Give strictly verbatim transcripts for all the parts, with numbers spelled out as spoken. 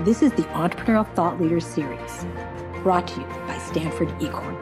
This is the Entrepreneurial Thought Leaders Series, brought to you by Stanford eCorner.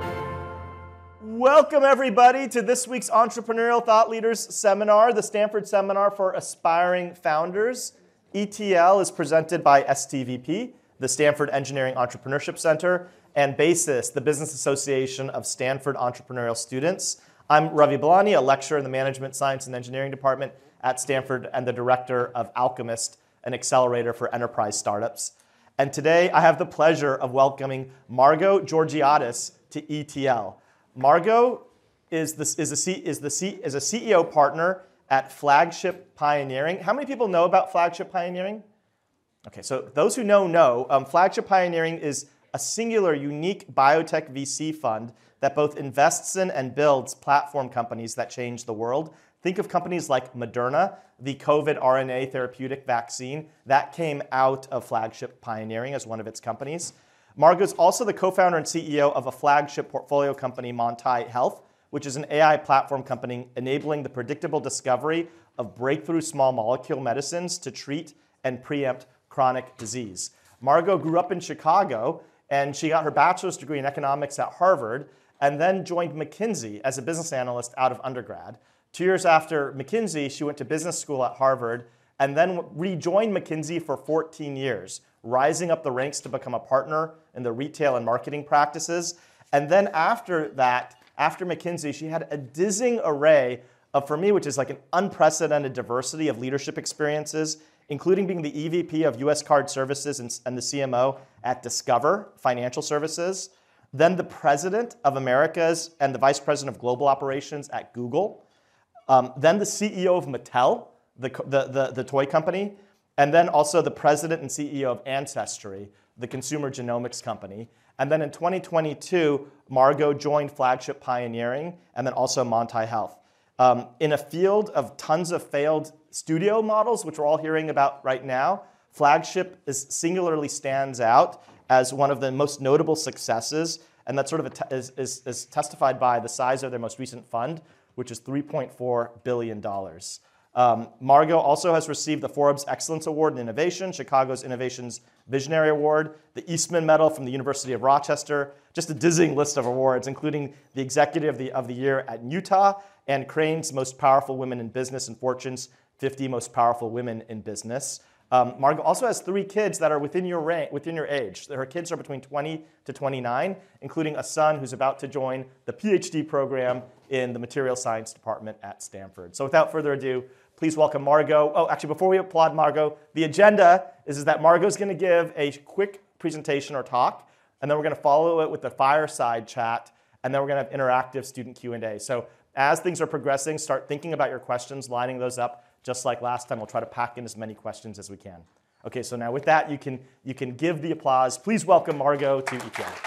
Welcome, everybody, to this week's Entrepreneurial Thought Leaders Seminar, the Stanford Seminar for Aspiring Founders. E T L is presented by S T V P, the Stanford Engineering Entrepreneurship Center, and BASIS, the Business Association of Stanford Entrepreneurial Students. I'm Ravi Balani, a lecturer in the Management Science and Engineering Department at Stanford and the director of Alchemist, an accelerator for enterprise startups. And today I have the pleasure of welcoming Margot Georgiadis to E T L. Margot is, this, is, a C, is, the C, is a C E O partner at Flagship Pioneering. How many people know about Flagship Pioneering? Okay, so those who know, know. Um, Flagship Pioneering is a singular, unique biotech V C fund that both invests in and builds platform companies that change the world. Think of companies like Moderna, the COVID R N A therapeutic vaccine. That came out of Flagship Pioneering as one of its companies. Margot's also the co-founder and C E O of a flagship portfolio company, Montai Health, which is an A I platform company enabling the predictable discovery of breakthrough small molecule medicines to treat and preempt chronic disease. Margot grew up in Chicago, and she got her bachelor's degree in economics at Harvard, and then joined McKinsey as a business analyst out of undergrad. Two years after McKinsey, she went to business school at Harvard, and then rejoined McKinsey for fourteen years, rising up the ranks to become a partner in the retail and marketing practices. And then after that, after McKinsey, she had a dizzying array of, for me, which is like an unprecedented diversity of leadership experiences, including being the E V P of U S Card Services and, and the C M O at Discover Financial Services, then the president of Americas and the vice president of global operations at Google, um, then the C E O of Mattel, the, the, the, the toy company, and then also the president and C E O of Ancestry, the consumer genomics company. And then in twenty twenty-two, Margot joined Flagship Pioneering and then also Montai Health. Um, in a field of tons of failed studio models, which we're all hearing about right now, Flagship is singularly stands out as one of the most notable successes, and that sort of a is, is, is testified by the size of their most recent fund, which is three point four billion dollars. Um, Margot also has received the Forbes Excellence Award in Innovation, Chicago's Innovations Visionary Award, the Eastman Medal from the University of Rochester, just a dizzying list of awards, including the Executive of the, of the Year at Utah, and Crain's Most Powerful Women in Business and Fortune's fifty Most Powerful Women in Business. Um, Margot also has three kids that are within your range, within your age. Her kids are between twenty to twenty-nine, including a son who's about to join the PhD program in the Material Science Department at Stanford. So without further ado, please welcome Margot. Oh, actually, before we applaud Margot, the agenda is, is that Margot's going to give a quick presentation or talk, and then we're going to follow it with a fireside chat, and then we're going to have interactive student Q and A. So as things are progressing, start thinking about your questions, lining those up. Just like last time, we'll try to pack in as many questions as we can. Okay, so now with that, you can, you can give the applause. Please welcome Margot to E T L.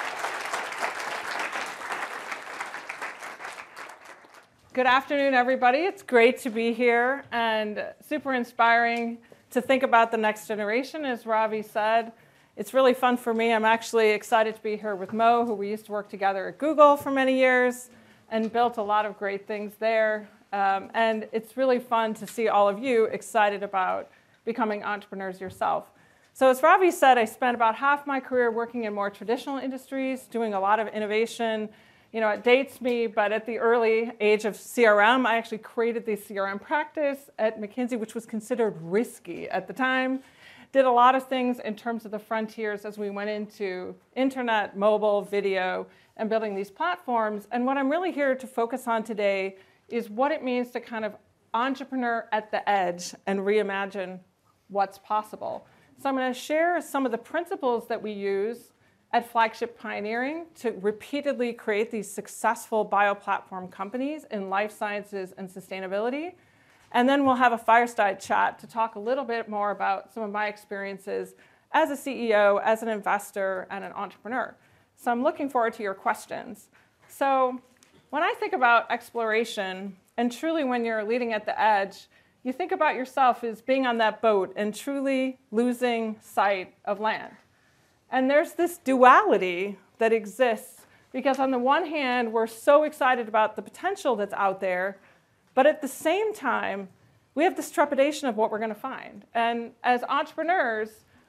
Good afternoon, everybody. It's great to be here and super inspiring to think about the next generation, as Ravi said. It's really fun for me. I'm actually excited to be here with Mo, who we used to work together at Google for many years and built a lot of great things there. Um, and it's really fun to see all of you excited about becoming entrepreneurs yourself. So as Ravi said, I spent about half my career working in more traditional industries, doing a lot of innovation. You know, it dates me, but at the early age of C R M, I actually created the C R M practice at McKinsey, which was considered risky at the time. Did a lot of things in terms of the frontiers as we went into internet, mobile, video, and building these platforms. And what I'm really here to focus on today is what it means to kind of entrepreneur at the edge and reimagine what's possible. So I'm going to share some of the principles that we use at Flagship Pioneering to repeatedly create these successful bioplatform companies in life sciences and sustainability. And then we'll have a fireside chat to talk a little bit more about some of my experiences as a C E O, as an investor, and an entrepreneur. So I'm looking forward to your questions. So when I think about exploration, and truly when you're leading at the edge, you think about yourself as being on that boat and truly losing sight of land. And there's this duality that exists because on the one hand, we're so excited about the potential that's out there, but at the same time, we have this trepidation of what we're going to find. And as entrepreneurs,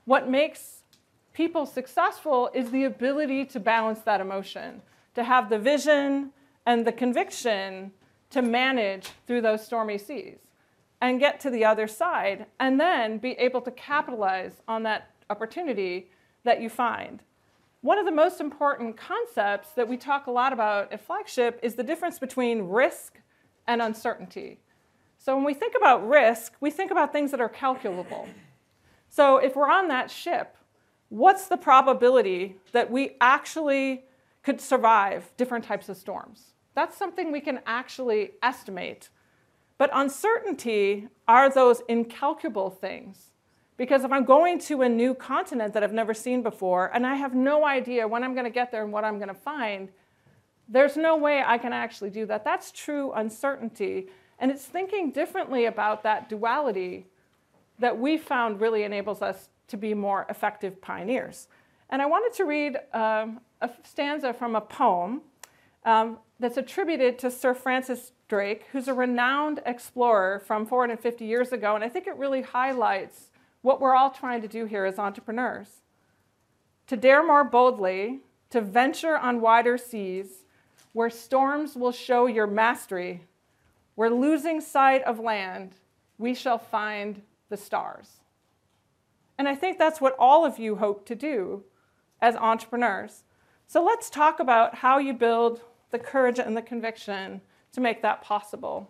what makes people successful is the ability to balance that emotion, to have the vision and the conviction to manage through those stormy seas and get to the other side, and then be able to capitalize on that opportunity that you find. One of the most important concepts that we talk a lot about at Flagship is the difference between risk and uncertainty. So when we think about risk, we think about things that are calculable. So if we're on that ship, what's the probability that we actually could survive different types of storms? That's something we can actually estimate. But uncertainty are those incalculable things. Because if I'm going to a new continent that I've never seen before, and I have no idea when I'm going to get there and what I'm going to find, there's no way I can actually do that. That's true uncertainty. And it's thinking differently about that duality that we found really enables us to be more effective pioneers. And I wanted to read um, a stanza from a poem um, that's attributed to Sir Francis Drake, who's a renowned explorer from four hundred fifty years ago. And I think it really highlights what we're all trying to do here as entrepreneurs. To dare more boldly, to venture on wider seas, where storms will show your mastery, where losing sight of land, we shall find the stars. And I think that's what all of you hope to do as entrepreneurs. So let's talk about how you build the courage and the conviction to make that possible.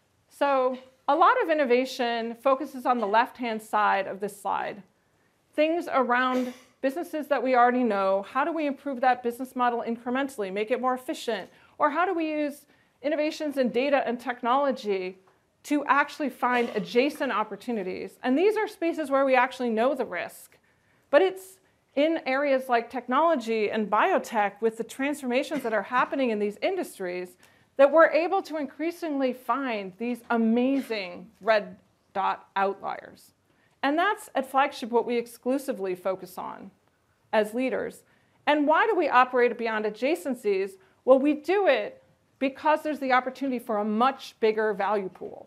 So a lot of innovation focuses on the left-hand side of this slide. Things around businesses that we already know. How do we improve that business model incrementally, make it more efficient? Or how do we use innovations in data and technology to actually find adjacent opportunities? And these are spaces where we actually know the risk. But it's in areas like technology and biotech, with the transformations that are happening in these industries, that we're able to increasingly find these amazing red dot outliers. And that's at Flagship what we exclusively focus on as leaders. And why do we operate beyond adjacencies? Well, we do it because there's the opportunity for a much bigger value pool.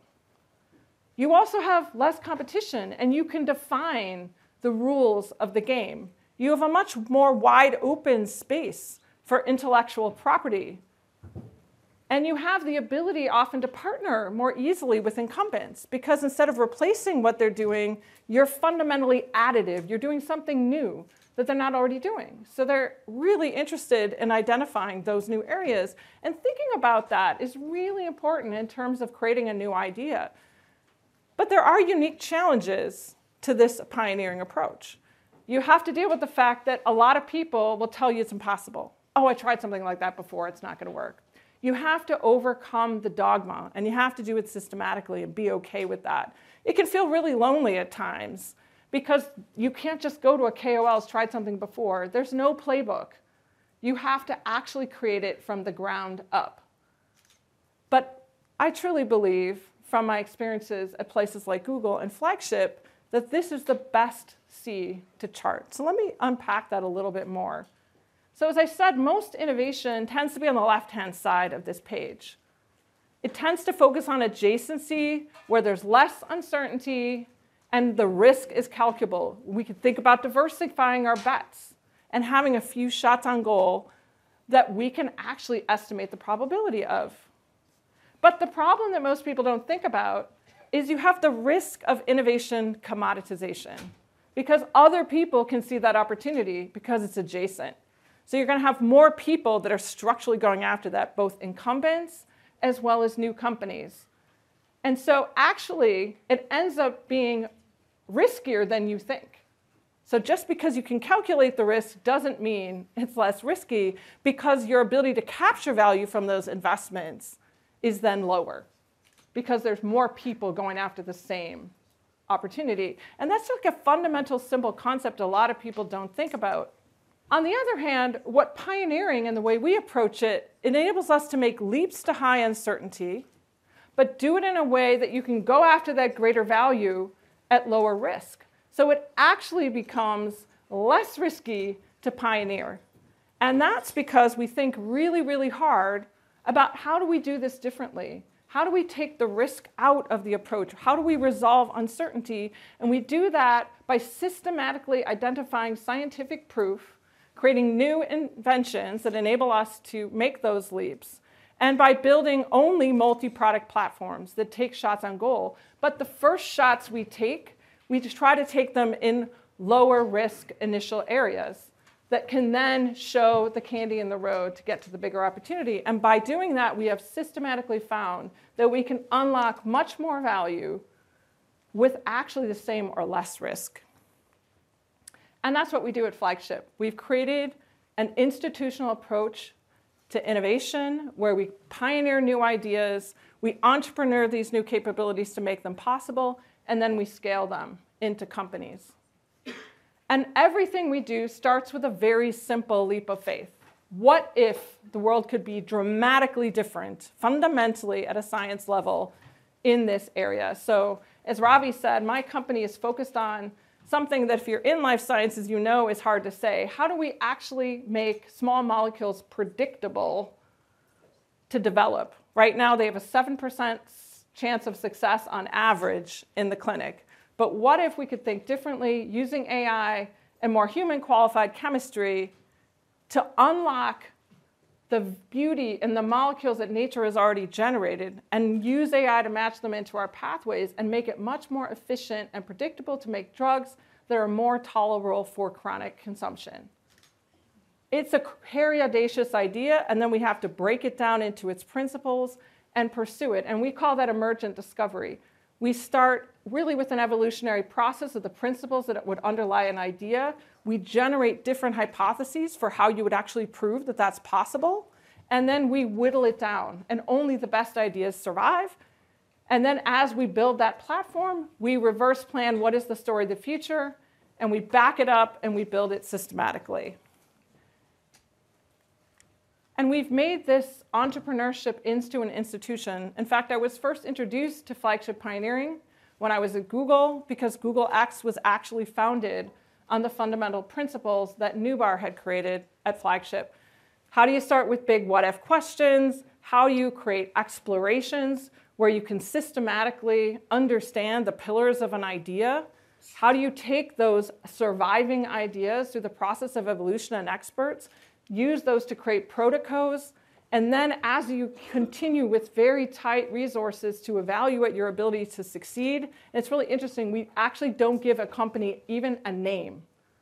You also have less competition, and you can define the rules of the game. You have a much more wide open space for intellectual property. And you have the ability often to partner more easily with incumbents, because instead of replacing what they're doing, you're fundamentally additive. You're doing something new that they're not already doing. So they're really interested in identifying those new areas. And thinking about that is really important in terms of creating a new idea. But there are unique challenges to this pioneering approach. You have to deal with the fact that a lot of people will tell you it's impossible. Oh, I tried something like that before, it's not going to work. You have to overcome the dogma, and you have to do it systematically and be okay with that. It can feel really lonely at times, because you can't just go to a K O L who's tried something before. There's no playbook. You have to actually create it from the ground up. But I truly believe, from my experiences at places like Google and Flagship, that this is the best sea to chart. So let me unpack that a little bit more. So as I said, most innovation tends to be on the left-hand side of this page. It tends to focus on adjacency, where there's less uncertainty and the risk is calculable. We could think about diversifying our bets and having a few shots on goal that we can actually estimate the probability of. But the problem that most people don't think about is you have the risk of innovation commoditization, because other people can see that opportunity because it's adjacent. So you're going to have more people that are structurally going after that, both incumbents as well as new companies. And so actually, it ends up being riskier than you think. So just because you can calculate the risk doesn't mean it's less risky, because your ability to capture value from those investments is then lower, because there's more people going after the same opportunity. And that's like a fundamental, simple concept a lot of people don't think about. On the other hand, what pioneering and the way we approach it enables us to make leaps to high uncertainty, but do it in a way that you can go after that greater value at lower risk. So it actually becomes less risky to pioneer. And that's because we think really, really hard about how do we do this differently? How do we take the risk out of the approach? How do we resolve uncertainty? And we do that by systematically identifying scientific proof, creating new inventions that enable us to make those leaps, and by building only multi-product platforms that take shots on goal. But the first shots we take, we just try to take them in lower risk initial areas that can then show the candy in the road to get to the bigger opportunity. And by doing that, we have systematically found that we can unlock much more value with actually the same or less risk. And that's what we do at Flagship. We've created an institutional approach to innovation where we pioneer new ideas, we entrepreneur these new capabilities to make them possible, and then we scale them into companies. And everything we do starts with a very simple leap of faith. What if the world could be dramatically different, fundamentally at a science level in this area? So as Ravi said, my company is focused on something that if you're in life sciences, you know is hard to say. How do we actually make small molecules predictable to develop? Right now, they have a seven percent chance of success on average in the clinic. But what if we could think differently using A I and more human qualified chemistry to unlock the beauty in the molecules that nature has already generated and use A I to match them into our pathways and make it much more efficient and predictable to make drugs that are more tolerable for chronic consumption? It's a very audacious idea, and then we have to break it down into its principles and pursue it. And we call that emergent discovery. We start really with an evolutionary process of the principles that would underlie an idea. We generate different hypotheses for how you would actually prove that that's possible. And then we whittle it down, and only the best ideas survive. And then as we build that platform, we reverse plan what is the story of the future, and we back it up and we build it systematically. And we've made this entrepreneurship into an institution. In fact, I was first introduced to Flagship Pioneering when I was at Google, because Google X was actually founded on the fundamental principles that Nubar had created at Flagship. How do you start with big what-if questions? How do you create explorations where you can systematically understand the pillars of an idea? How do you take those surviving ideas through the process of evolution and experts, use those to create protocols, and then as you continue with very tight resources to evaluate your ability to succeed? And it's really interesting, we actually don't give a company even a name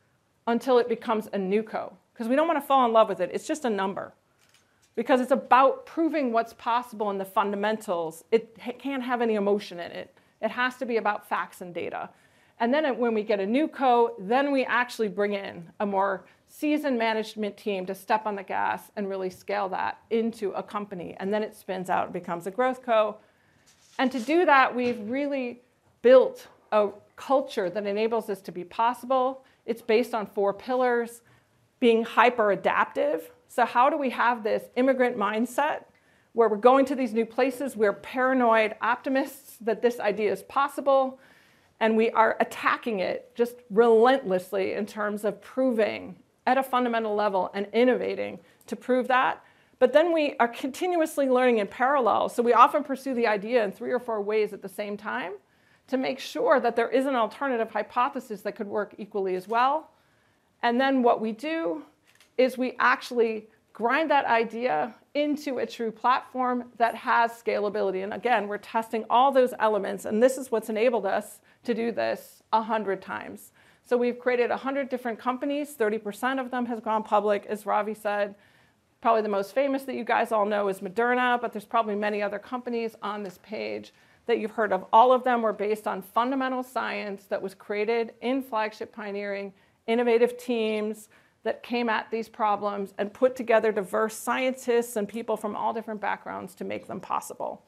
until it becomes a NewCo, because we don't want to fall in love with it. It's just a number, because it's about proving what's possible in the fundamentals. It can't have any emotion in it. It has to be about facts and data. And then when we get a NewCo, then we actually bring in a more seasoned management team to step on the gas and really scale that into a company. And then it spins out and becomes a growth co. And to do that, we've really built a culture that enables this to be possible. It's based on four pillars: being hyper adaptive. So how do we have this immigrant mindset where we're going to these new places, we're paranoid optimists that this idea is possible, and we are attacking it just relentlessly in terms of proving at a fundamental level and innovating to prove that. But then we are continuously learning in parallel. So we often pursue the idea in three or four ways at the same time to make sure that there is an alternative hypothesis that could work equally as well. And then what we do is we actually grind that idea into a true platform that has scalability. And again, we're testing all those elements, and this is what's enabled us to do this a hundred times. So we've created one hundred different companies. thirty percent of them has gone public, as Ravi said. Probably the most famous that you guys all know is Moderna, but there's probably many other companies on this page that you've heard of. All of them were based on fundamental science that was created in Flagship Pioneering, innovative teams that came at these problems and put together diverse scientists and people from all different backgrounds to make them possible.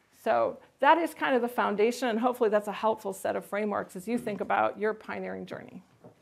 So that is kind of the foundation, and hopefully that's a helpful set of frameworks as you think about your pioneering journey.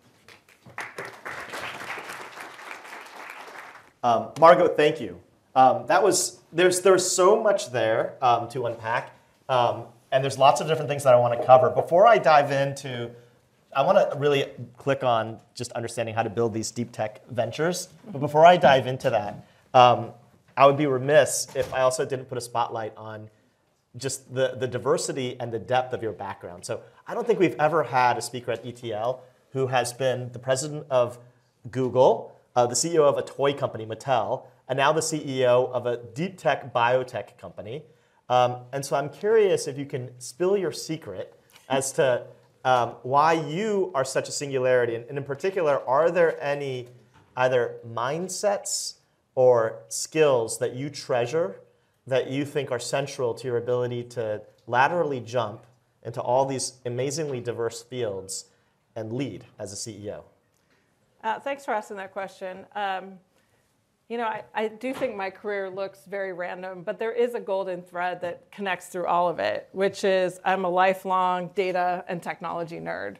Um, Margot, thank you. Um, that was there's there's so much there um, to unpack, um, and there's lots of different things that I want to cover. Before I dive into, I want to really click on just understanding how to build these deep tech ventures. But before I dive into that, um, I would be remiss if I also didn't put a spotlight on just the, the diversity and the depth of your background. So I don't think we've ever had a speaker at E T L who has been the president of Google, uh, the C E O of a toy company, Mattel, and now the C E O of a deep tech biotech company. Um, and so I'm curious if you can spill your secret as to um, why you are such a singularity. And, and in particular, are there any either mindsets or skills that you treasure that you think are central to your ability to laterally jump into all these amazingly diverse fields and lead as a C E O? Uh, thanks for asking that question. Um, you know, I, I do think my career looks very random, but there is a golden thread that connects through all of it, which is I'm a lifelong data and technology nerd.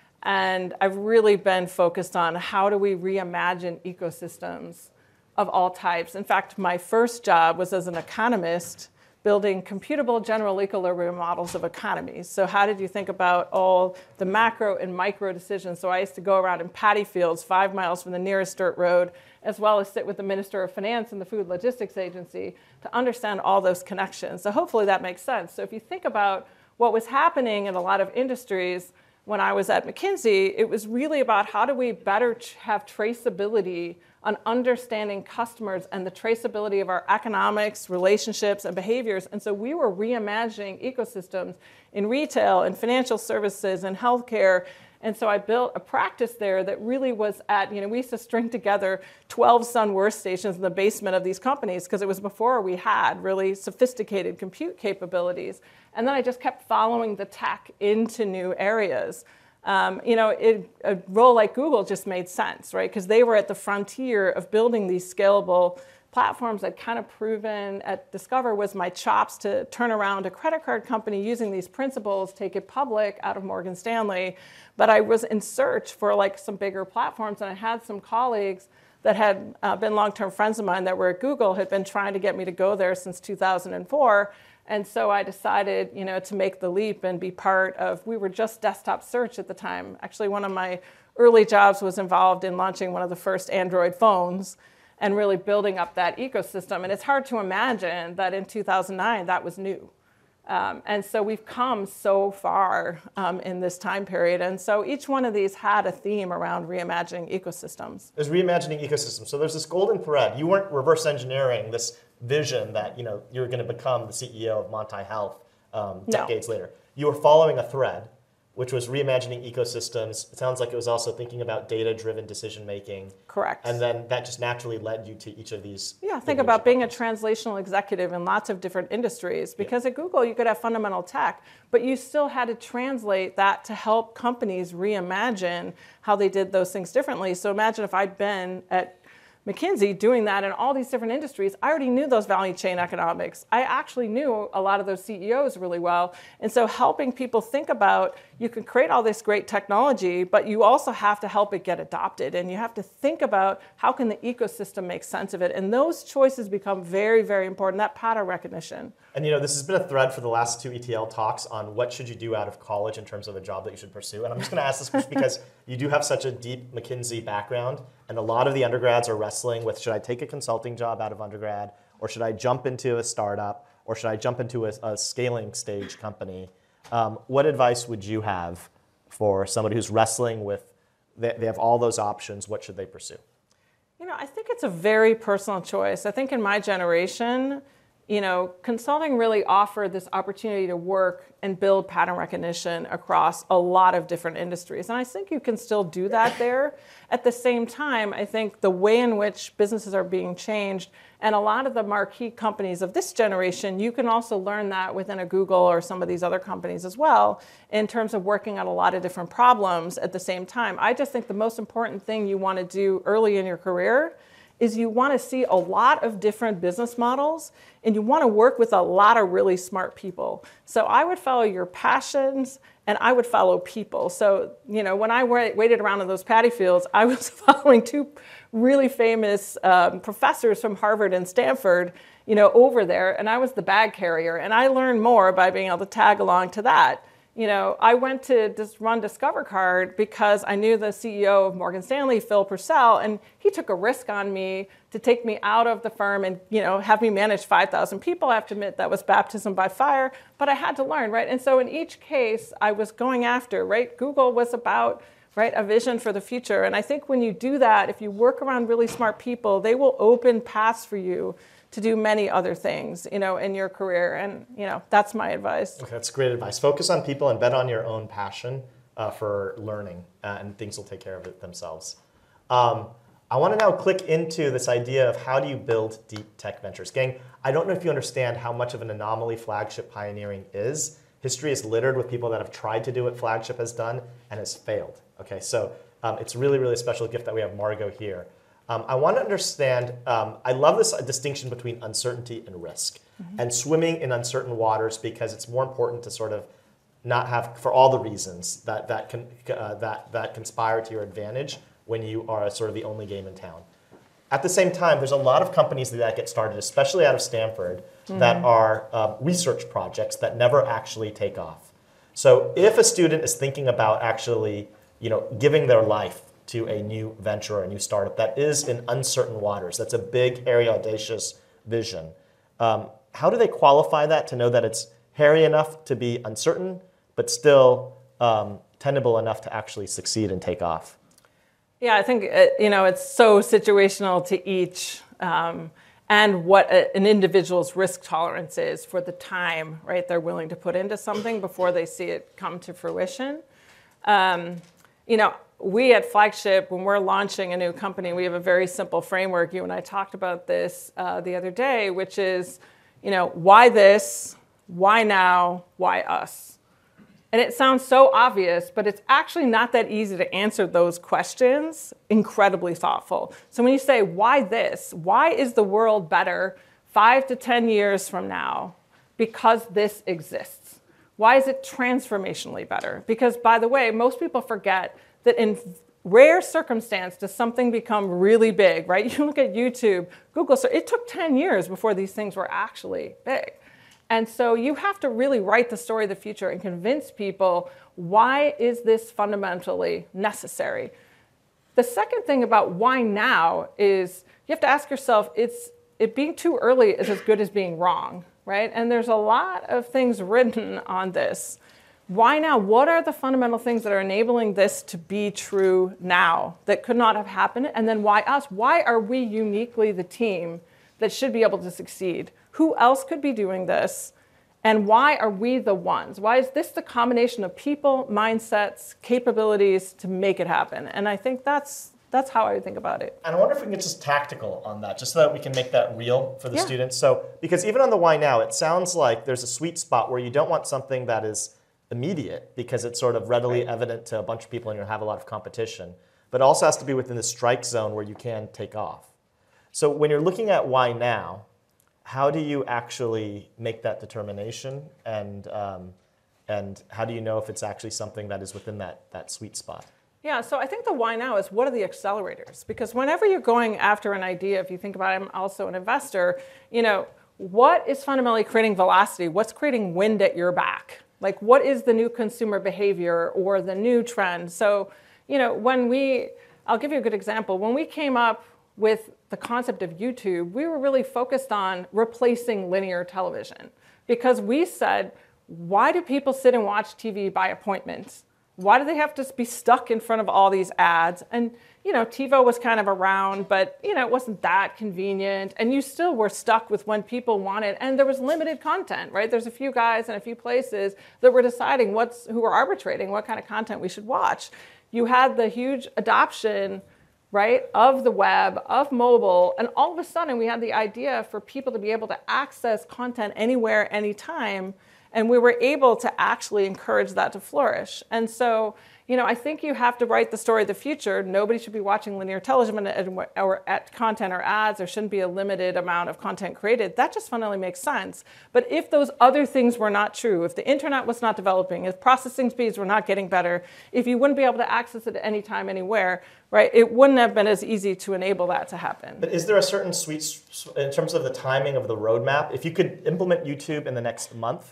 And I've really been focused on how do we reimagine ecosystems of all types. In fact, my first job was as an economist building computable general equilibrium models of economies. So how did you think about all the macro and micro decisions? So I used to go around in paddy fields five miles from the nearest dirt road, as well as sit with the Minister of Finance and the Food Logistics Agency to understand all those connections. So hopefully that makes sense. So if you think about what was happening in a lot of industries when I was at McKinsey, it was really about how do we better have traceability on understanding customers and the traceability of our economics, relationships, and behaviors. And so we were reimagining ecosystems in retail and financial services and healthcare. And so I built a practice there that really was at, you know, we used to string together twelve Sun workstations in the basement of these companies because it was before we had really sophisticated compute capabilities. And then I just kept following the tech into new areas. Um, you know, it, a role like Google just made sense, right? Because they were at the frontier of building these scalable platforms. I'd kind of proven at Discover was my chops to turn around a credit card company using these principles, take it public out of Morgan Stanley. But I was in search for like some bigger platforms, and I had some colleagues that had uh, been long-term friends of mine that were at Google, had been trying to get me to go there since two thousand four. And so I decided, you know, to make the leap and be part of, we were just desktop search at the time. Actually, one of my early jobs was involved in launching one of the first Android phones and really building up that ecosystem. And it's hard to imagine that in two thousand nine, that was new. Um, and so we've come so far um, in this time period. And so each one of these had a theme around reimagining ecosystems. There's reimagining ecosystems. So there's this golden thread. You weren't reverse engineering this vision that, you know, you're going to become the C E O of Monty Health um, decades no. later. You were following a thread, which was reimagining ecosystems. It sounds like it was also thinking about data-driven decision-making. Correct. And then that just naturally led you to each of these. Yeah, think about being a translational executive in lots of different industries. Because yeah. at Google, you could have fundamental tech, but you still had to translate that to help companies reimagine how they did those things differently. So imagine if I'd been at McKinsey doing that in all these different industries. I already knew those value chain economics. I actually knew a lot of those C E Os really well. And so helping people think about, you can create all this great technology, but you also have to help it get adopted. And you have to think about how can the ecosystem make sense of it. And those choices become very, very important, that pattern recognition. And you know, this has been a thread for the last two E T L talks on what should you do out of college in terms of a job that you should pursue. And I'm just going to ask this just because you do have such a deep McKinsey background, and a lot of the undergrads are wrestling with, should I take a consulting job out of undergrad, or should I jump into a startup, or should I jump into a, a scaling stage company? Um, what advice would you have for somebody who's wrestling with, they, they have all those options, what should they pursue? You know, I think it's a very personal choice. I think in my generation, you know, consulting really offered this opportunity to work and build pattern recognition across a lot of different industries. And I think you can still do that there. At the same time, I think the way in which businesses are being changed, and a lot of the marquee companies of this generation, you can also learn that within a Google or some of these other companies as well, in terms of working on a lot of different problems at the same time. I just think the most important thing you want to do early in your career is you want to see a lot of different business models, and you want to work with a lot of really smart people. So I would follow your passions, and I would follow people. So, you know, when I waited around in those paddy fields, I was following two really famous um, professors from Harvard and Stanford, you know, over there, and I was the bag carrier, and I learned more by being able to tag along to that. You know, I went to just run Discover Card because I knew the C E O of Morgan Stanley, Phil Purcell, and he took a risk on me to take me out of the firm and, you know, have me manage five thousand people. I have to admit that was baptism by fire, but I had to learn, right? And so in each case, I was going after, right? Google was about, right, a vision for the future. And I think when you do that, if you work around really smart people, they will open paths for you to do many other things, you know, in your career. And, you know, that's my advice. Okay, that's great advice. Focus on people and bet on your own passion uh, for learning, uh, and things will take care of it themselves. Um, I want to now click into this idea of how do you build deep tech ventures. Gang, I don't know if you understand how much of an anomaly flagship pioneering is. History is littered with people that have tried to do what Flagship has done and has failed. Okay, so um, it's really, really a special gift that we have Margot here. Um, I want to understand, um, I love this distinction between uncertainty and risk, mm-hmm. and swimming in uncertain waters, because it's more important to sort of not have, for all the reasons that, that, can, uh, that, that conspire to your advantage when you are sort of the only game in town. At the same time, there's a lot of companies that get started, especially out of Stanford, mm-hmm. that are um, research projects that never actually take off. So if a student is thinking about actually, you know, giving their life to a new venture or a new startup that is in uncertain waters, that's a big, hairy, audacious vision. Um, how do they qualify that to know that it's hairy enough to be uncertain, but still um, tenable enough to actually succeed and take off? Yeah, I think it, you know, it's so situational to each, um, and what a, an individual's risk tolerance is for the time, right, they're willing to put into something before they see it come to fruition. Um, you know, we at Flagship, when we're launching a new company, we have a very simple framework. You and I talked about this uh, the other day, which is, you know, why this, why now, why us? And it sounds so obvious, but it's actually not that easy to answer those questions incredibly thoughtful. So when you say, why this? Why is the world better five to ten years from now because this exists? Why is it transformationally better? Because, by the way, most people forget that in rare circumstance does something become really big, right? You look at YouTube, Google, so it took ten years before these things were actually big. And so you have to really write the story of the future and convince people, why is this fundamentally necessary? The second thing about why now is you have to ask yourself, it's, it being too early is as good as being wrong, right? And there's a lot of things written on this. Why now? What are the fundamental things that are enabling this to be true now that could not have happened? And then why us? Why are we uniquely the team that should be able to succeed? Who else could be doing this? And why are we the ones? Why is this the combination of people, mindsets, capabilities to make it happen? And I think that's that's how I would think about it. And I wonder if we can get just tactical on that, just so that we can make that real for the yeah. students. So, because even on the why now, it sounds like there's a sweet spot where you don't want something that is immediate because it's sort of readily right. evident to a bunch of people and you have a lot of competition, but it also has to be within the strike zone where you can take off. So when you're looking at why now, how do you actually make that determination, and um, and how do you know if it's actually something that is within that, that sweet spot? Yeah, so I think the why now is, what are the accelerators? Because whenever you're going after an idea, if you think about it, I'm also an investor, you know, what is fundamentally creating velocity? What's creating wind at your back? Like, what is the new consumer behavior or the new trend? So, you know, when we, I'll give you a good example. When we came up with the concept of YouTube, we were really focused on replacing linear television, because we said, why do people sit and watch T V by appointment? Why do they have to be stuck in front of all these ads? And, you know, TiVo was kind of around, but, you know, it wasn't that convenient. And you still were stuck with when people wanted, and there was limited content, right? There's a few guys and a few places that were deciding what's, who were arbitrating what kind of content we should watch. You had the huge adoption, right, of the web, of mobile, and all of a sudden we had the idea for people to be able to access content anywhere, anytime, and we were able to actually encourage that to flourish. And so, you know, I think you have to write the story of the future. Nobody should be watching linear television or at content or ads. There shouldn't be a limited amount of content created. That just fundamentally makes sense. But if those other things were not true, if the internet was not developing, if processing speeds were not getting better, if you wouldn't be able to access it at any time, anywhere, right, it wouldn't have been as easy to enable that to happen. But is there a certain sweet, in terms of the timing of the roadmap, if you could implement YouTube in the next month,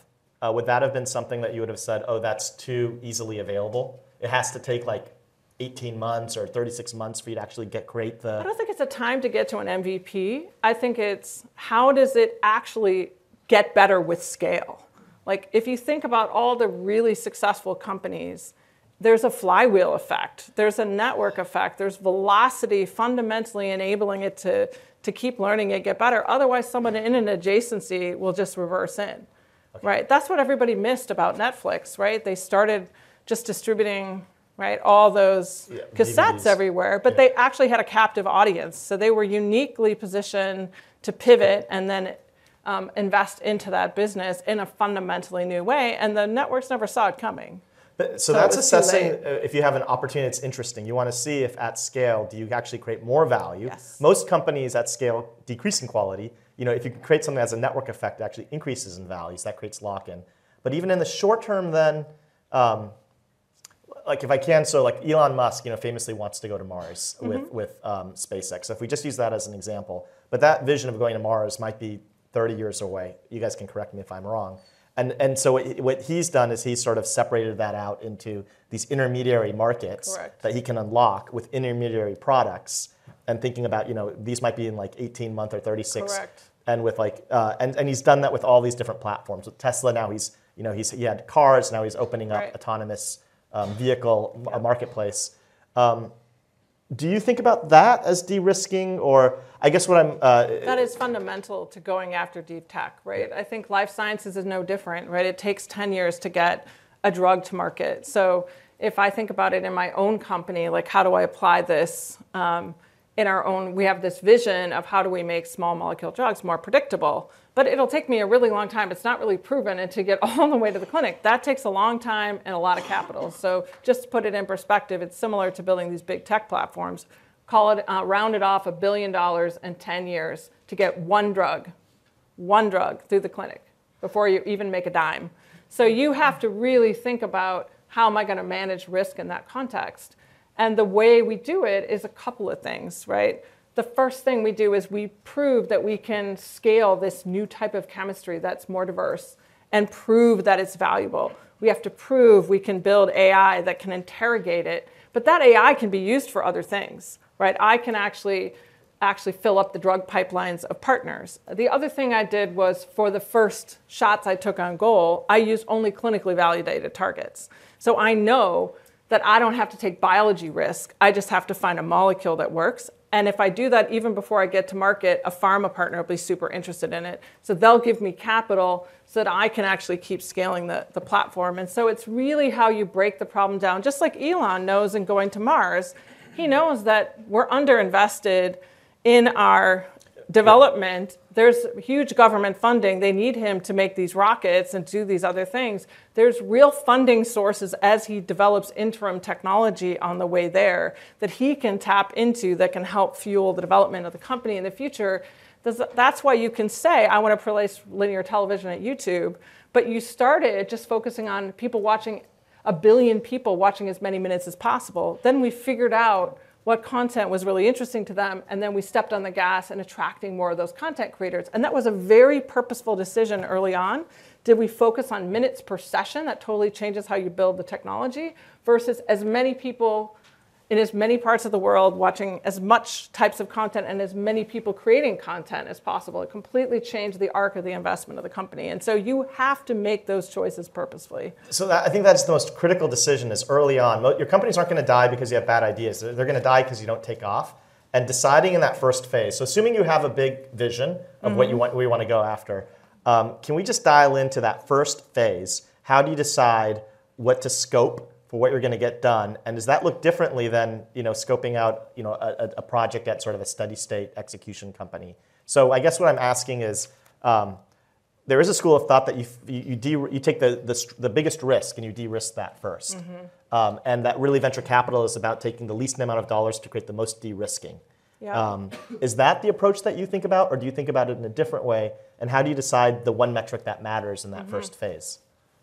uh, would that have been something that you would have said, oh, that's too easily available? It has to take like eighteen months or thirty-six months for you to actually get create the... I don't think it's a time to get to an M V P. I think it's how does it actually get better with scale? Like if you think about all the really successful companies, there's a flywheel effect. There's a network effect. There's velocity fundamentally enabling it to, to keep learning and get better. Otherwise, someone in an adjacency will just reverse in, okay. right? That's what everybody missed about Netflix, right? They started just distributing, right, all those yeah, cassettes D V Ds everywhere, but yeah. they actually had a captive audience. So they were uniquely positioned to pivot and then um, invest into that business in a fundamentally new way. And the networks never saw it coming. But, so, so that's assessing if you have an opportunity that's interesting. You want to see if at scale, do you actually create more value? Yes. Most companies at scale decrease in quality. You know, if you can create something that has a network effect, it actually increases in value. So that creates lock-in. But even in the short term then, um, like if I can, so like Elon Musk, you know, famously wants to go to Mars mm-hmm. with, with um, SpaceX. So if we just use that as an example, but that vision of going to Mars might be thirty years away. You guys can correct me if I'm wrong. And, and so what he's done is he's sort of separated that out into these intermediary markets Correct. that he can unlock with intermediary products and thinking about, you know, these might be in like eighteen month or thirty-six. Correct. And with like, uh, and, and he's done that with all these different platforms. With Tesla now he's, you know, he's, he had cars, now he's opening up right. autonomous um, vehicle yep. a marketplace. Um, do you think about that as de-risking, or I guess what I'm... Uh, that is fundamental to going after deep tech, right? I think life sciences is no different, right? It takes ten years to get a drug to market. So if I think about it in my own company, like how do I apply this um, in our own, we have this vision of how do we make small molecule drugs more predictable, but it'll take me a really long time. It's not really proven, and to get all the way to the clinic, that takes a long time and a lot of capital. So just to put it in perspective, it's similar to building these big tech platforms. Call it, uh, round it off a billion dollars in ten years to get one drug, one drug through the clinic before you even make a dime. So you have to really think about how am I going to manage risk in that context? And the way we do it is a couple of things, right? The first thing we do is we prove that we can scale this new type of chemistry that's more diverse and prove that it's valuable. We have to prove we can build A I that can interrogate it, but that A I can be used for other things, right? I can actually actually fill up the drug pipelines of partners. The other thing I did was for the first shots I took on goal, I used only clinically validated targets. So I know that I don't have to take biology risk. I just have to find a molecule that works. And if I do that even before I get to market, a pharma partner will be super interested in it. So they'll give me capital so that I can actually keep scaling the, the platform. And so it's really how you break the problem down. Just like Elon knows in going to Mars, he knows that we're underinvested in our development. There's huge government funding. They need him to make these rockets and do these other things. There's real funding sources as he develops interim technology on the way there that he can tap into that can help fuel the development of the company in the future. That's why you can say, I want to replace linear television at YouTube, but you started just focusing on people watching, a billion people watching as many minutes as possible. Then we figured out what content was really interesting to them, and then we stepped on the gas in attracting more of those content creators. And that was a very purposeful decision early on. Did we focus on minutes per session? That totally changes how you build the technology, versus as many people in as many parts of the world watching as much types of content and as many people creating content as possible. It completely changed the arc of the investment of the company. And so you have to make those choices purposefully. So that, I think that's the most critical decision is early on. Your companies aren't going to die because you have bad ideas. They're going to die because you don't take off. And deciding in that first phase, so assuming you have a big vision of mm-hmm. what you want, where you want to go after, um, can we just dial into that first phase? How do you decide what to scope for what you're going to get done, and does that look differently than, you know, scoping out, you know, a, a project at sort of a steady state execution company? So I guess what I'm asking is, um, there is a school of thought that you you you, de- you take the, the the biggest risk and you de-risk that first, mm-hmm. um, and that really venture capital is about taking the least amount of dollars to create the most de-risking. Yeah. Um, is that the approach that you think about, or do you think about it in a different way? And how do you decide the one metric that matters in that mm-hmm. first phase?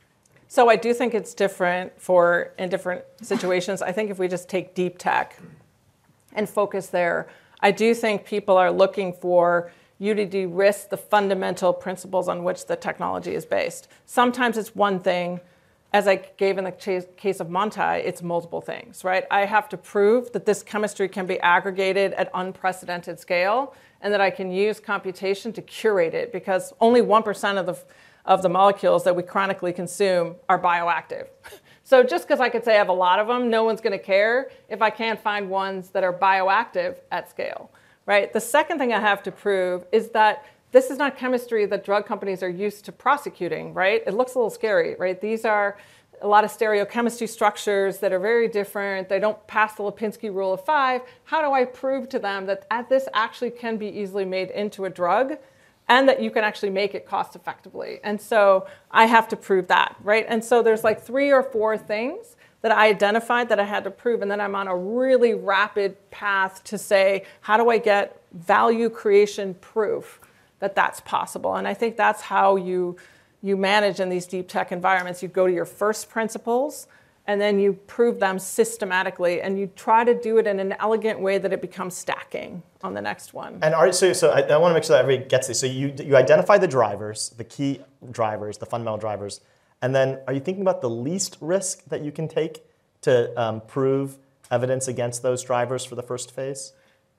So I do think it's different for in different situations. I think if we just take deep tech and focus there, I do think people are looking for you to de-risk the fundamental principles on which the technology is based. Sometimes it's one thing. As I gave in the case of Montai, it's multiple things, right? I have to prove that this chemistry can be aggregated at unprecedented scale and that I can use computation to curate it, because only one percent of the, of the molecules that we chronically consume are bioactive. So just because I could say I have a lot of them, no one's going to care if I can't find ones that are bioactive at scale, right? The second thing I have to prove is that this is not chemistry that drug companies are used to prosecuting, right? It looks a little scary, right? These are a lot of stereochemistry structures that are very different. They don't pass the Lipinski rule of five. How do I prove to them that this actually can be easily made into a drug and that you can actually make it cost effectively? And so I have to prove that, right? And so there's like three or four things that I identified that I had to prove, and then I'm on a really rapid path to say, how do I get value creation proof that that's possible? And I think that's how you, you manage in these deep tech environments. You go to your first principles, and then you prove them systematically, and you try to do it in an elegant way that it becomes stacking on the next one. And are, so, so I, I want to make sure that everybody gets this. So you, you identify the drivers, the key drivers, the fundamental drivers, and then are you thinking about the least risk that you can take to um, prove evidence against those drivers for the first phase?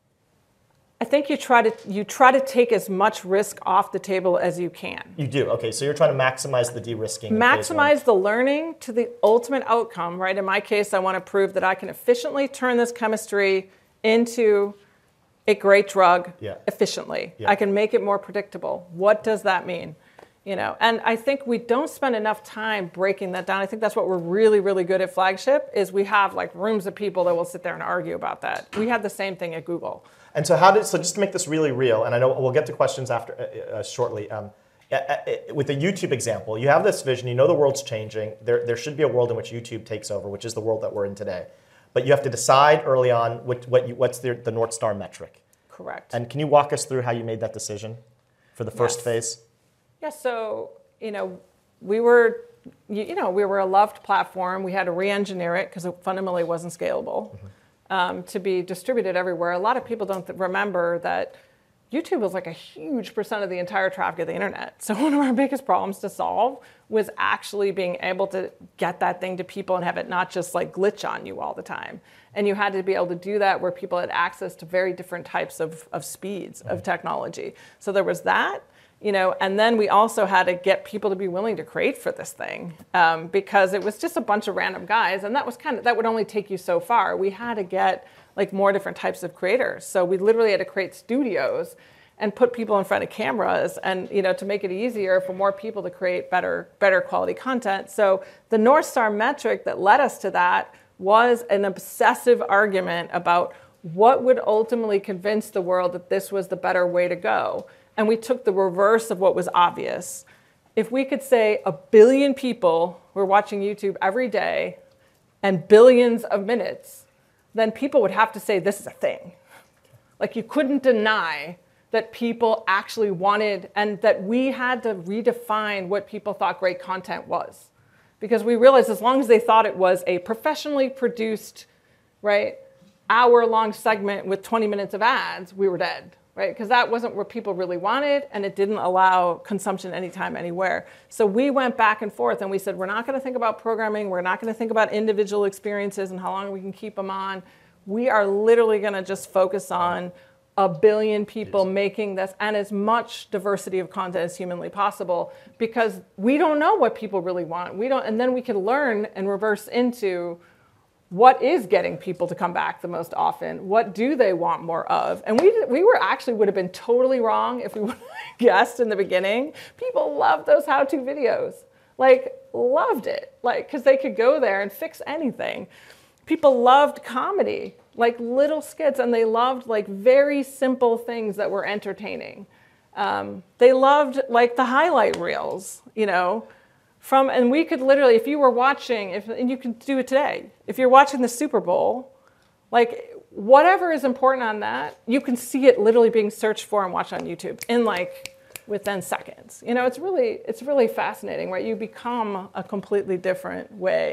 I think you try to you try to take as much risk off the table as you can. You do, okay. So you're trying to maximize the de-risking. Maximize the learning to the ultimate outcome, right? In my case, I want to prove that I can efficiently turn this chemistry into a great drug yeah. efficiently. Yeah. I can make it more predictable. What does that mean? You know, and I think we don't spend enough time breaking that down. I think that's what we're really, really good at Flagship, is we have like rooms of people that will sit there and argue about that. We had the same thing at Google. And so how did, so just to make this really real, and I know we'll get to questions after uh, uh, shortly, um, uh, uh, with the YouTube example, you have this vision, you know the world's changing, there, there should be a world in which YouTube takes over, which is the world that we're in today. But you have to decide early on what, what you, what's the, the North Star metric. Correct. And can you walk us through how you made that decision for the first Yes. phase? Yeah, so, you know, we were, you, you know, we were a loved platform. We had to re-engineer it because it fundamentally wasn't scalable mm-hmm. um, to be distributed everywhere. A lot of people don't th- remember that YouTube was like a huge percent of the entire traffic of the internet. So one of our biggest problems to solve was actually being able to get that thing to people and have it not just like glitch on you all the time. And you had to be able to do that where people had access to very different types of, of speeds mm-hmm. of technology. So there was that. You know, and then we also had to get people to be willing to create for this thing um, because it was just a bunch of random guys, and that was kind of that would only take you so far. We had to get like more different types of creators, so we literally had to create studios and put people in front of cameras, and you know, to make it easier for more people to create better, better quality content. So the North Star metric that led us to that was an obsessive argument about what would ultimately convince the world that this was the better way to go. And we took the reverse of what was obvious. If we could say a billion people were watching YouTube every day and billions of minutes, then people would have to say this is a thing. Like you couldn't deny that people actually wanted, and that we had to redefine what people thought great content was. Because we realized as long as they thought it was a professionally produced, right, hour-long segment with twenty minutes of ads, we were dead. Right? Because that wasn't what people really wanted, and it didn't allow consumption anytime, anywhere. So we went back and forth, and we said, we're not going to think about programming. We're not going to think about individual experiences and how long we can keep them on. We are literally going to just focus on a billion people making this and as much diversity of content as humanly possible, because we don't know what people really want. We don't, and then we can learn and reverse into what is getting people to come back the most often? What do they want more of? And we we were actually would have been totally wrong if we would have guessed in the beginning. People love those how-to videos. Like, loved it. Like, because they could go there and fix anything. People loved comedy, like little skits, and they loved like very simple things that were entertaining. Um, they loved like the highlight reels, you know, From, and we could literally, if you were watching, if, and you can do it today, if you're watching the Super Bowl, like whatever is important on that, you can see it literally being searched for and watched on YouTube in like within seconds. You know, it's really, it's really fascinating, right? You become a completely different way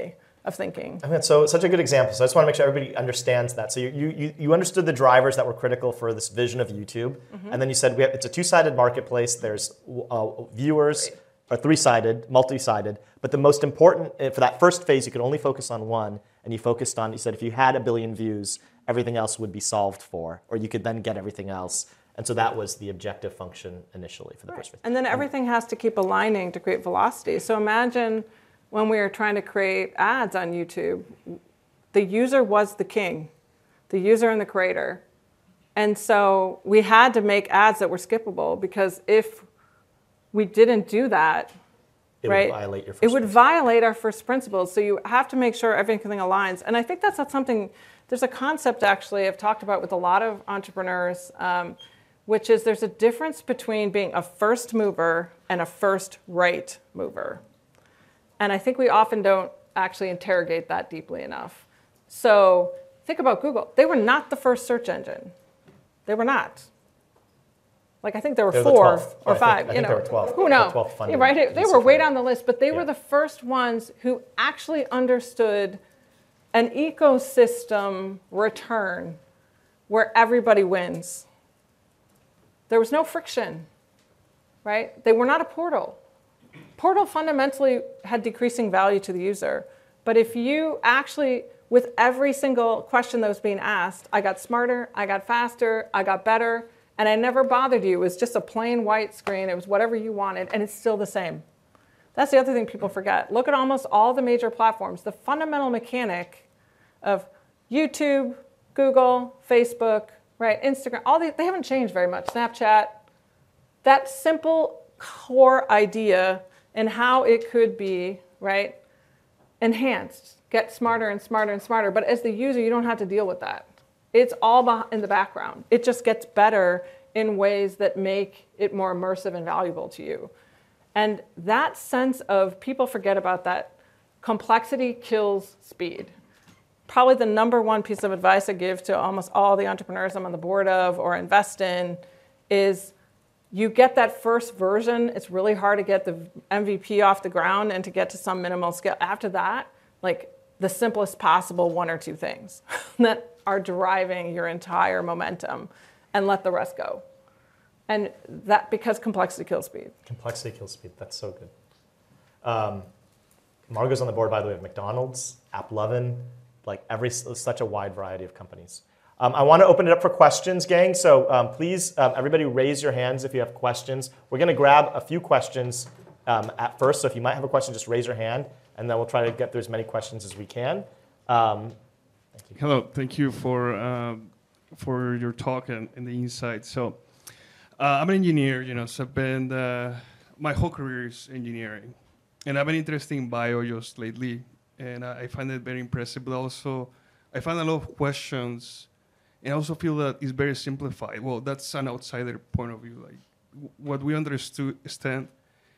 of thinking. I mean, so such a good example. So I just want to make sure everybody understands that. So you you, you understood the drivers that were critical for this vision of YouTube, mm-hmm. and then you said we have, it's a two-sided marketplace. There's uh, viewers, right. or three-sided, multi-sided. But the most important for that first phase, you could only focus on one, and you focused on. You said if you had a billion views, everything else would be solved for, or you could then get everything else. And so that was the objective function initially for the right. first phase. And then everything has to keep aligning to create velocity. So imagine when we were trying to create ads on YouTube, the user was the king, the user and the creator. And so we had to make ads that were skippable, because if we didn't do that, it right, would violate your first it would principles. violate our first principles. So you have to make sure everything aligns. And I think that's not something, there's a concept actually I've talked about with a lot of entrepreneurs, um, which is there's a difference between being a first mover and a first right mover. And I think we often don't actually interrogate that deeply enough. So think about Google. They were not the first search engine. They were not. Like I think there were They're four the or I five. Think, I you think know, there were twelve. who knows? twelve yeah, right? They were way down the list, but they yeah. were the first ones who actually understood an ecosystem return where everybody wins. There was no friction, right? They were not a portal. Portal fundamentally had decreasing value to the user. But if you actually, with every single question that was being asked, I got smarter, I got faster, I got better, and I never bothered you. It was just a plain white screen. It was whatever you wanted, and it's still the same. That's the other thing people forget. Look at almost all the major platforms. The fundamental mechanic of YouTube, Google, Facebook, right, Instagram, all these, they haven't changed very much. Snapchat, that simple core idea and how it could be, right, enhanced, get smarter and smarter and smarter. But as the user, you don't have to deal with that. It's all in the background. It just gets better in ways that make it more immersive and valuable to you. And that sense of, people forget about that, complexity kills speed. Probably the number one piece of advice I give to almost all the entrepreneurs I'm on the board of or invest in is, you get that first version, it's really hard to get the M V P off the ground and to get to some minimal scale. After that, like the simplest possible one or two things that are driving your entire momentum, and let the rest go. And that, because complexity kills speed. Complexity kills speed, that's so good. Um, Margot's on the board, by the way, of McDonald's, AppLovin, like every, such a wide variety of companies. Um, I want to open it up for questions, gang. So um, please, um, everybody raise your hands if you have questions. We're going to grab a few questions um, at first. So if you might have a question, just raise your hand, and then we'll try to get through as many questions as we can. Um, thank you. Hello, thank you for um, for your talk and, and the insights. So uh, I'm an engineer, you know, so I've been, uh, my whole career is engineering. And I've been interested in bio just lately, and I find it very impressive, but also I find a lot of questions. And I also feel that it's very simplified. Well, that's an outsider point of view. Like, w- what we understand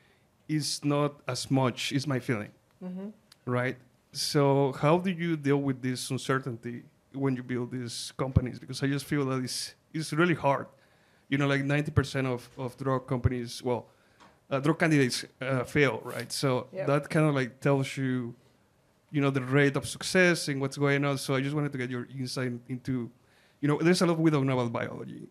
is not as much, is my feeling, mm-hmm. right? So how do you deal with this uncertainty when you build these companies? Because I just feel that it's, it's really hard. You know, like ninety percent of, of drug companies, well, uh, drug candidates uh, fail, right? So yep. that kind of like tells you, you know, the rate of success and what's going on. So I just wanted to get your insight into, you know, there's a lot we don't know about biology.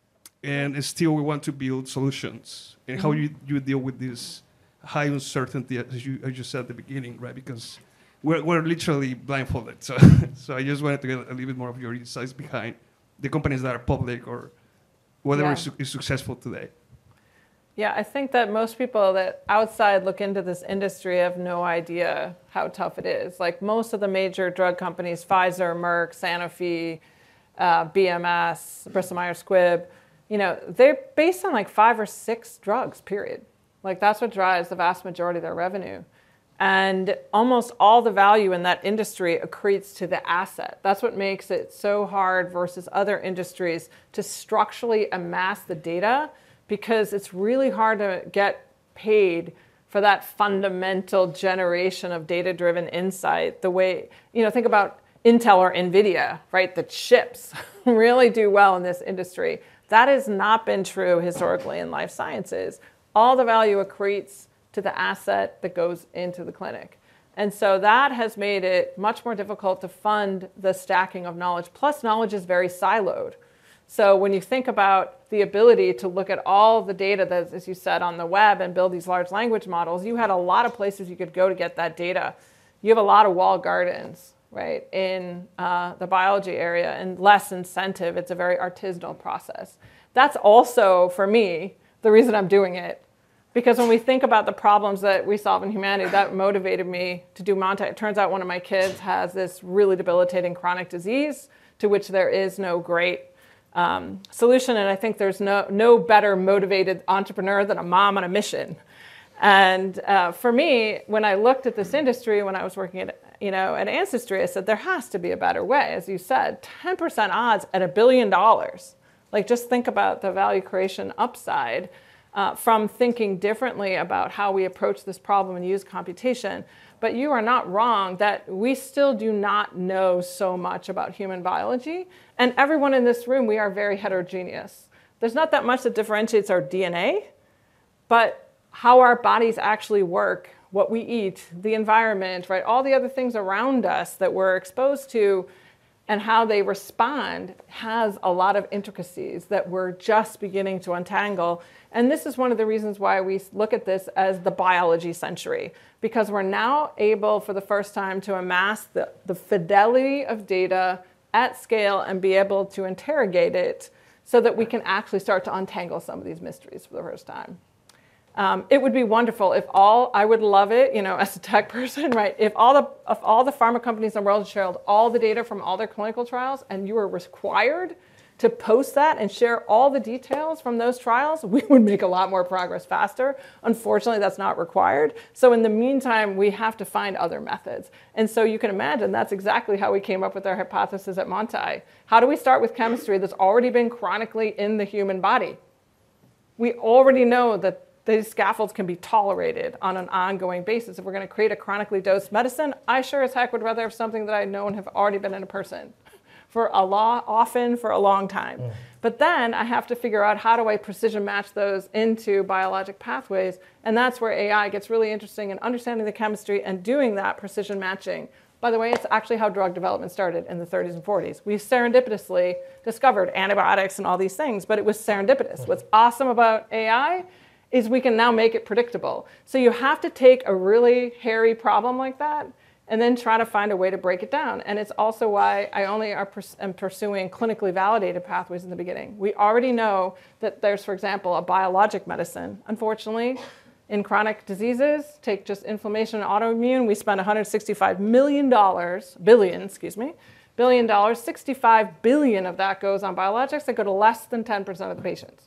And still we want to build solutions. And mm-hmm. how you, you deal with this high uncertainty, as you, as you said at the beginning, right? Because we're, we're literally blindfolded. So, so I just wanted to get a little bit more of your insights behind the companies that are public or whatever yeah. is, is successful today. Yeah, I think that most people that outside look into this industry have no idea how tough it is. Like most of the major drug companies, Pfizer, Merck, Sanofi, uh, B M S, Bristol Myers Squibb, you know, they're based on like five or six drugs, period. Like that's what drives the vast majority of their revenue. And almost all the value in that industry accretes to the asset. That's what makes it so hard versus other industries to structurally amass the data, because it's really hard to get paid for that fundamental generation of data-driven insight. The way, you know, think about Intel or NVIDIA, right? The chips really do well in this industry. That has not been true historically in life sciences. All the value accretes to the asset that goes into the clinic. And so that has made it much more difficult to fund the stacking of knowledge. Plus, knowledge is very siloed. So when you think about the ability to look at all the data that, as you said, on the web and build these large language models, you had a lot of places you could go to get that data. You have a lot of walled gardens, right, in uh, the biology area, and less incentive. It's a very artisanal process. That's also, for me, the reason I'm doing it. Because when we think about the problems that we solve in humanity, that motivated me to do Montai. It turns out one of my kids has this really debilitating chronic disease to which there is no great um, solution. And I think there's no, no better motivated entrepreneur than a mom on a mission. And uh, for me, when I looked at this industry, when I was working at, you know, at Ancestry, I said, there has to be a better way. As you said, ten percent odds at a billion dollars. Like, just think about the value creation upside Uh, from thinking differently about how we approach this problem and use computation. But you are not wrong that we still do not know so much about human biology. And everyone in this room, we are very heterogeneous. There's not that much that differentiates our D N A, but how our bodies actually work, what we eat, the environment, right? All the other things around us that we're exposed to and how they respond has a lot of intricacies that we're just beginning to untangle. And this is one of the reasons why we look at this as the biology century, because we're now able for the first time to amass the, the fidelity of data at scale and be able to interrogate it so that we can actually start to untangle some of these mysteries for the first time. Um, it would be wonderful if all, I would love it, you know, as a tech person, right? If all the, if all the pharma companies in the world shared all the data from all their clinical trials and you were required to post that and share all the details from those trials, we would make a lot more progress faster. Unfortunately, that's not required. So in the meantime, we have to find other methods. And so you can imagine that's exactly how we came up with our hypothesis at Montai. How do we start with chemistry that's already been chronically in the human body? We already know that these scaffolds can be tolerated on an ongoing basis. If we're going to create a chronically dosed medicine, I sure as heck would rather have something that I know and have already been in a person for a lot, often for a long time. Mm. But then I have to figure out how do I precision match those into biologic pathways, and that's where A I gets really interesting in understanding the chemistry and doing that precision matching. By the way, it's actually how drug development started in the thirties and forties. We serendipitously discovered antibiotics and all these things, but it was serendipitous. Mm. What's awesome about A I is we can now make it predictable. So you have to take a really hairy problem like that and then try to find a way to break it down. And it's also why I only are pers- am pursuing clinically validated pathways in the beginning. We already know that there's, for example, a biologic medicine. Unfortunately, in chronic diseases, take just inflammation and autoimmune, we spend one hundred sixty-five million dollars, billion, excuse me, billion dollars, sixty-five billion of that goes on biologics that go to less than ten percent of the patients.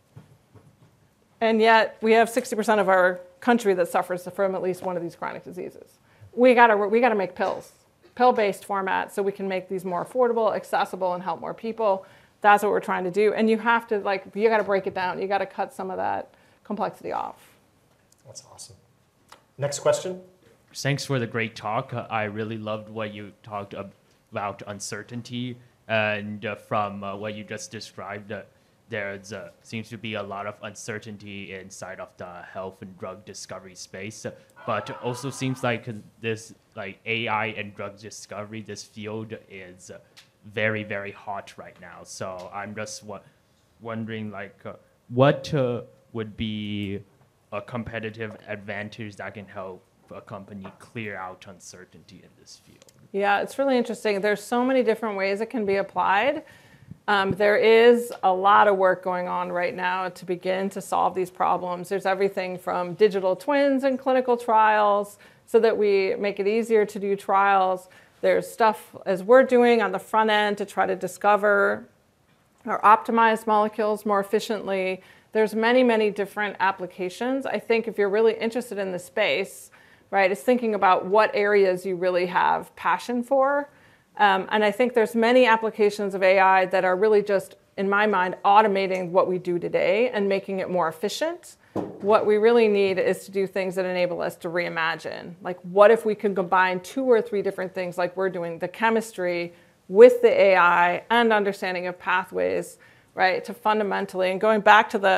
And yet we have sixty percent of our country that suffers from at least one of these chronic diseases. We gotta, we gotta make pills, pill-based format, so we can make these more affordable, accessible, and help more people. That's what we're trying to do. And you have to, like, you gotta break it down. You gotta cut some of that complexity off. That's awesome. Next question. Thanks for the great talk. Uh, I really loved what you talked about uncertainty. And uh, from uh, what you just described, uh, there uh, seems to be a lot of uncertainty inside of the health and drug discovery space, but it also seems like this, like A I and drug discovery, this field is very, very hot right now. So I'm just w- wondering, like, uh, what uh, would be a competitive advantage that can help a company clear out uncertainty in this field? Yeah, it's really interesting. There's so many different ways it can be applied. Um, there is a lot of work going on right now to begin to solve these problems. There's everything from digital twins and clinical trials so that we make it easier to do trials. There's stuff, as we're doing on the front end, to try to discover or optimize molecules more efficiently. There's many, many different applications. I think if you're really interested in the space, right, it's thinking about what areas you really have passion for. Um, and I think there's many applications of A I that are really just, in my mind, automating what we do today and making it more efficient. What we really need is to do things that enable us to reimagine. Like, what if we could combine two or three different things like we're doing, the chemistry with the A I and understanding of pathways, right, to fundamentally, and going back to the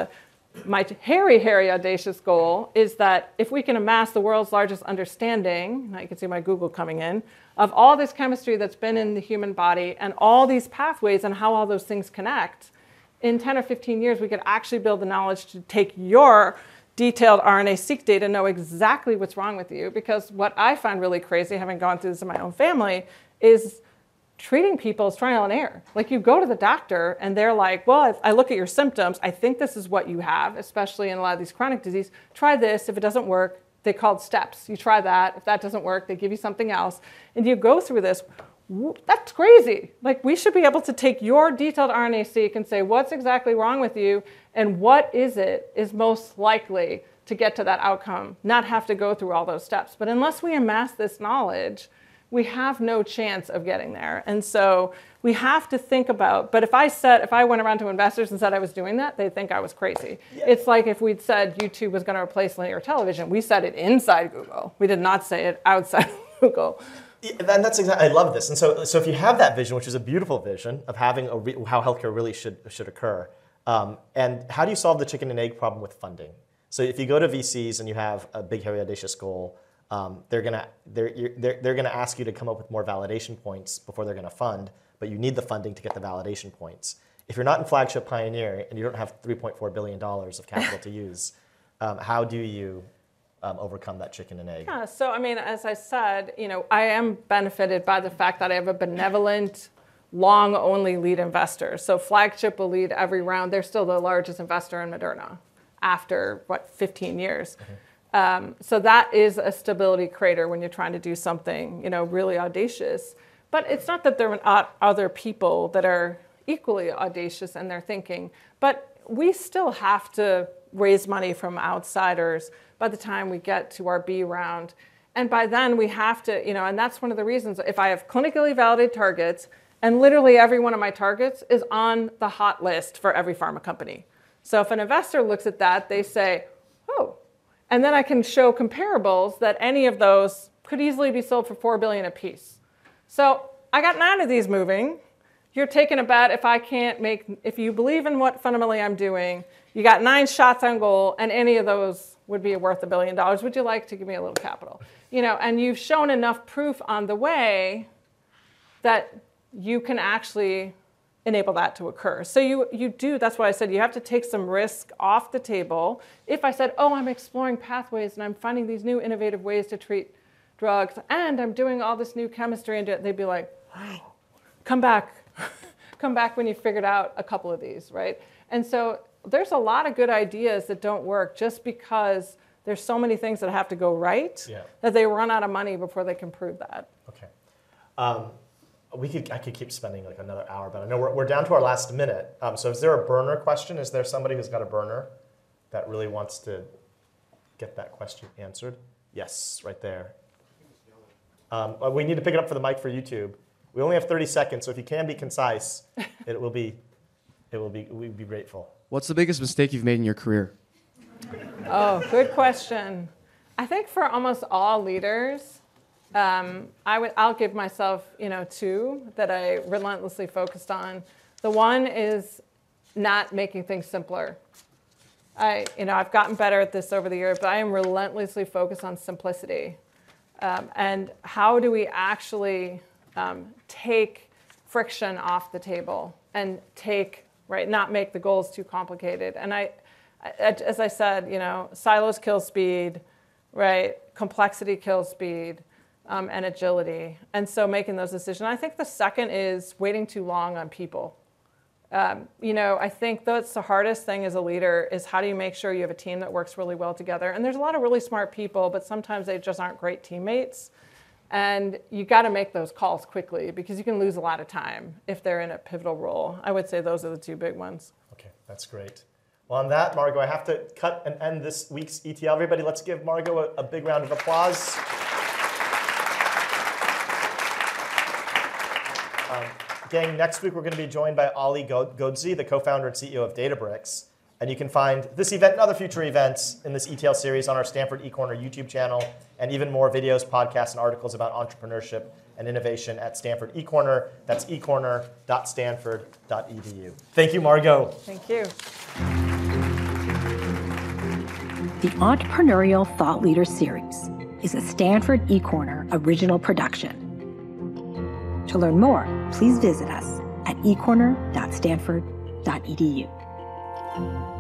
my hairy, hairy, audacious goal is that if we can amass the world's largest understanding, now you can see my Google coming in, of all this chemistry that's been in the human body and all these pathways and how all those things connect, in ten or fifteen years, we could actually build the knowledge to take your detailed R N A-seq data, know exactly what's wrong with you. Because what I find really crazy, having gone through this in my own family, is treating people is trial and error. Like you go to the doctor and they're like, well, if I look at your symptoms, I think this is what you have, especially in a lot of these chronic diseases. Try this. If it doesn't work, they called steps. You try that. If that doesn't work, they give you something else. And you go through this. That's crazy. Like we should be able to take your detailed R N A-seq and say what's exactly wrong with you and what is it is most likely to get to that outcome, not have to go through all those steps. But unless we amass this knowledge, we have no chance of getting there. And so we have to think about, but if I said, if I went around to investors and said I was doing that, they'd think I was crazy. Yeah. It's like if we'd said YouTube was going to replace linear television. We said it inside Google. We did not say it outside Google. Yeah, and that's exactly, I love this. And so, so if you have that vision, which is a beautiful vision of having a re, how healthcare really should, should occur, um, and how do you solve the chicken and egg problem with funding? So if you go to V Cs and you have a big, hairy, audacious goal, Um, they're gonna they're, they're they're gonna ask you to come up with more validation points before they're gonna fund, but you need the funding to get the validation points. If you're not in Flagship Pioneer and you don't have three point four billion dollars of capital to use, um, how do you um, overcome that chicken and egg? Yeah. So I mean, as I said, you know, I am benefited by the fact that I have a benevolent, long-only lead investor. So Flagship will lead every round. They're still the largest investor in Moderna after what fifteen years. Mm-hmm. Um, so that is a stability creator when you're trying to do something, you know, really audacious. But it's not that there are not other people that are equally audacious in their thinking. But we still have to raise money from outsiders by the time we get to our B round. And by then we have to, you know, and that's one of the reasons, if I have clinically validated targets, and literally every one of my targets is on the hot list for every pharma company. So if an investor looks at that, they say, oh, and then I can show comparables that any of those could easily be sold for four billion dollars a piece. So I got nine of these moving. You're taking a bet if I can't make, if you believe in what fundamentally I'm doing, you got nine shots on goal, and any of those would be worth a billion dollars. Would you like to give me a little capital? You know, and you've shown enough proof on the way that you can actually enable that to occur. So you, you do, that's why I said you have to take some risk off the table. If I said, oh, I'm exploring pathways and I'm finding these new innovative ways to treat drugs and I'm doing all this new chemistry, and they'd be like, come back. Come back when you figured out a couple of these, right? And so there's a lot of good ideas that don't work just because there's so many things that have to go right yeah. that they run out of money before they can prove that. Okay. Um, We could, I could keep spending like another hour, but I know we're, we're down to our last minute. Um, so is there a burner question? Is there somebody who's got a burner that really wants to get that question answered? Yes, right there. Um, we need to pick it up for the mic for YouTube. We only have thirty seconds, so if you can be concise, it will be, it will be, we'd be grateful. What's the biggest mistake you've made in your career? Oh, good question. I think for almost all leaders, Um, I would, I'll give myself, you know, two that I relentlessly focused on. The one is not making things simpler. I, you know, I've gotten better at this over the years, but I am relentlessly focused on simplicity. Um, and how do we actually um, take friction off the table and take, right, not make the goals too complicated. And I, I as I said, you know, silos kill speed, right? Complexity kills speed. Um, and agility. And so making those decisions. I think the second is waiting too long on people. Um, you know, I think that's the hardest thing as a leader is how do you make sure you have a team that works really well together? And there's a lot of really smart people, but sometimes they just aren't great teammates. And you got to make those calls quickly because you can lose a lot of time if they're in a pivotal role. I would say those are the two big ones. Okay, that's great. Well, on that, Margot, I have to cut and end this week's E T L. Everybody, let's give Margot a, a big round of applause. Um, gang, next week we're going to be joined by Ali Ghodsi, the co-founder and C E O of Databricks. And you can find this event and other future events in this E T L series on our Stanford eCorner YouTube channel, and even more videos, podcasts, and articles about entrepreneurship and innovation at Stanford eCorner. That's e corner dot stanford dot e d u. Thank you, Margot. Thank you. The Entrepreneurial Thought Leader Series is a Stanford eCorner original production. To learn more, please visit us at e corner dot stanford dot e d u.